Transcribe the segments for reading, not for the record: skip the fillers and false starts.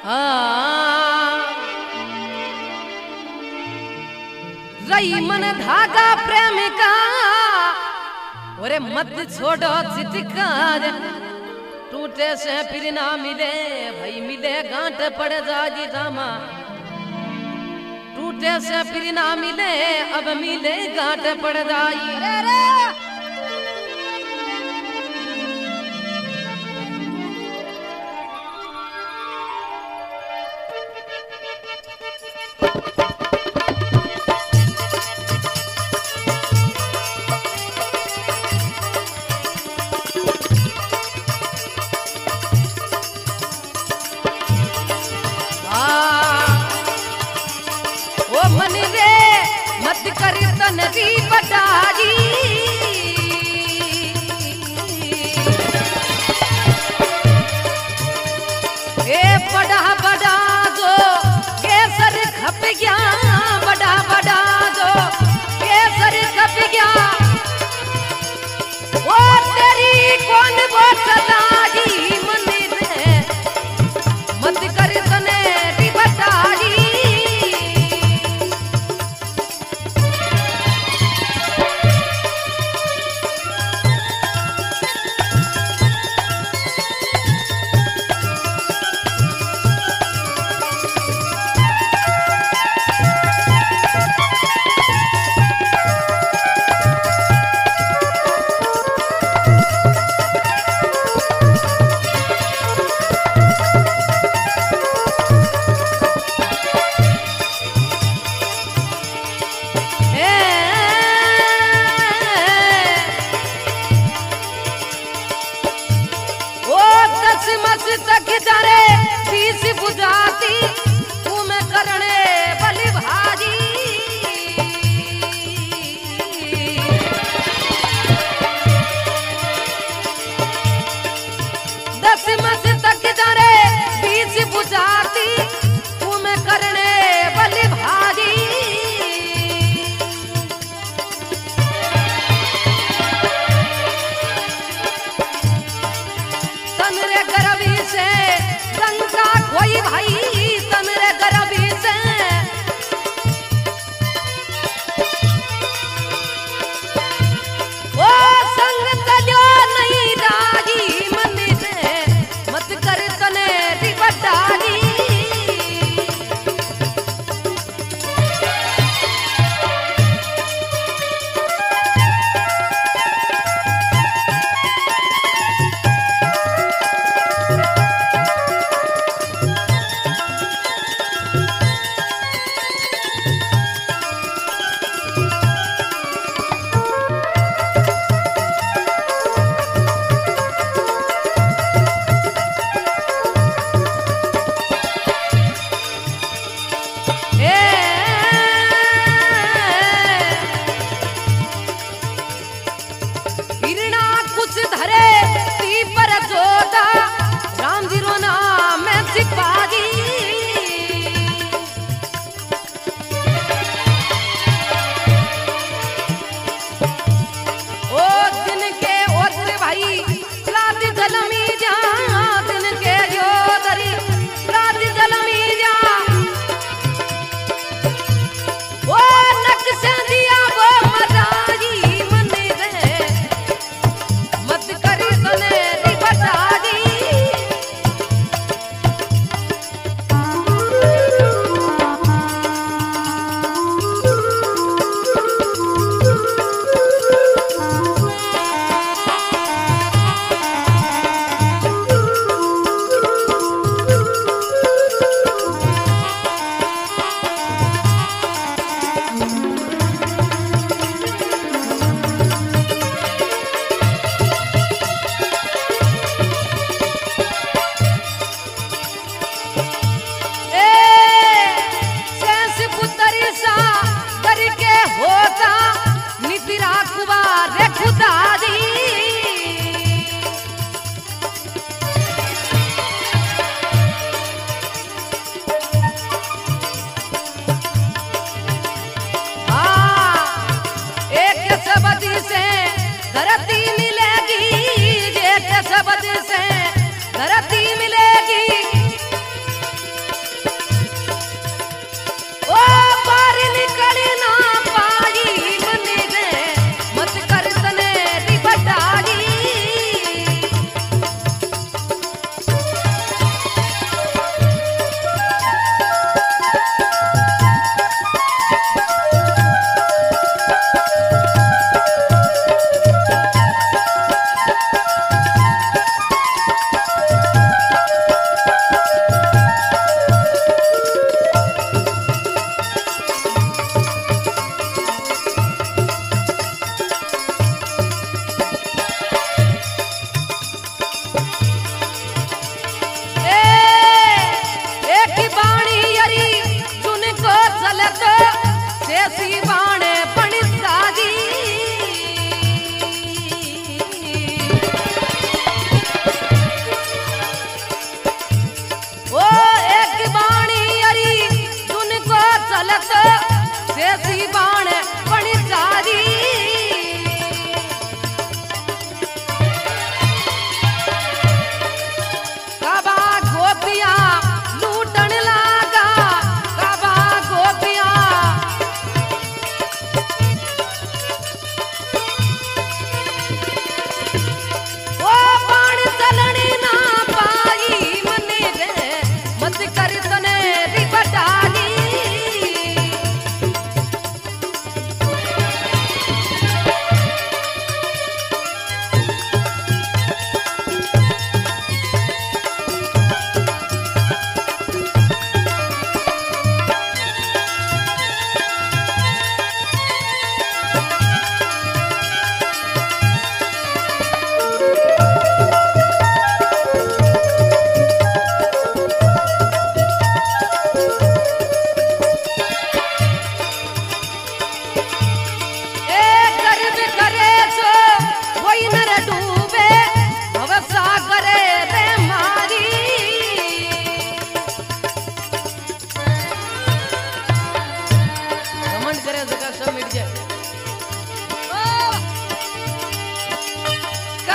रही मन धागा प्रेमिका ओरे मत छोड़ो चिटका टूटे से फिर ना मिले भाई मिले गांठ पड़ जागी रामा टूटे से फिर ना मिले अब मिले गांठ पड़ जाई नदी बटारी ए बड़ा बड़ा जो केसर खप गया बड़ा बड़ा जो केसर खप गया वो तेरी कौन वो सदाई मंदिर मत कर तने दी बटारी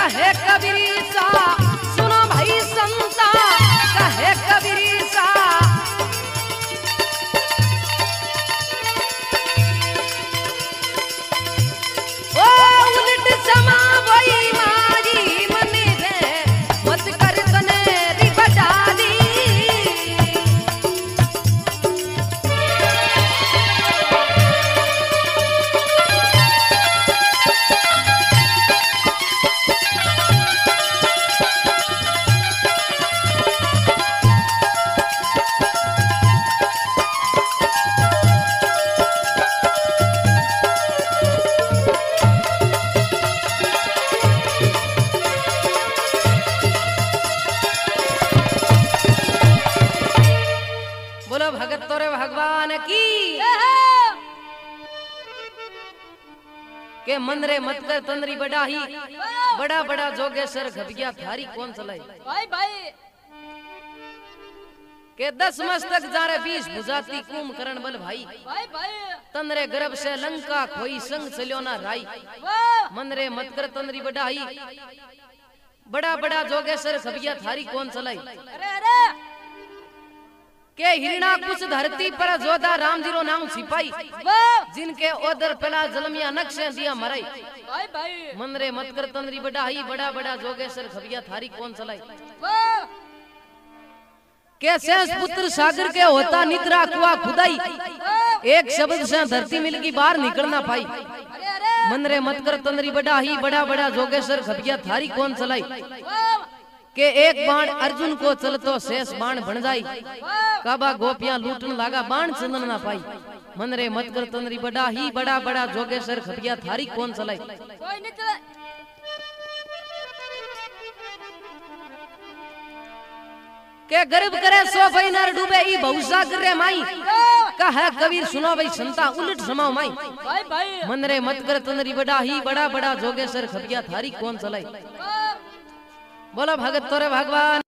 कहे कबीर सा सुनो भाई संता कहे कबीर सा ओ उलट समा वही मारी मने रे मत कर तने री बटा दी बोलो भगत तोरे भगवान की के मन रे मत कर तंदरी बड़ा ही बड़ा बड़ा जोगेश्वर घबिया थारी कौन चलाई भाई भाई के 10 मस्तक जारे 20 भुजाती कुम करण बल भाई भाई भाई तंदरे गर्भ से लंका खोई संग चलियो ना राई वाह मन रे मत कर तंदरी बड़ा ही बड़ा बड़ा जोगेश्वर घबिया थारी कौन चलाई अरे अरे के हिरणा कुछ धरती पर जोधा राम जीरो नाम सिपाही वाह जिनके ओदर पला जलमिया नक्शे दिया मराई भाई भाई मन रे मत कर तंदरी बड़ा ही बड़ा बड़ा जोगेश्वर घबिया थारी कौन चलाई वाह के शेष पुत्र सागर के होता निद्रा कुआ खुदाई एक शब्द से धरती मिलगी बाहर निकल ना पाई अरे अरे मन रे मत कर तंदरी बड़ा ही बड़ा बड़ा जोगेश्वर घबिया थारी कौन चलाई वाह के एक बाण अर्जुन को चलतो शेष बाण बन जाई वाह काबा गोपियां लूटन लागा बाण चंदन ना पाई मन रे मत कर तंदरी बड़ा ही बड़ा बड़ा जोगेश्वर घबिया थारी कौन चलाई कोई नहीं चले के गर्भ करे सो भाई नर डूबे ई बहुसा करे माई कहे कबीर सुनो भाई संता उलट समाओ माई भाई भाई मन रे मत कर तंदरी बड़ा ही बड़ा बड़ा जोगेश्वर घबिया थारी कौन चलाई वाह बोलो भगत तोरे भगवान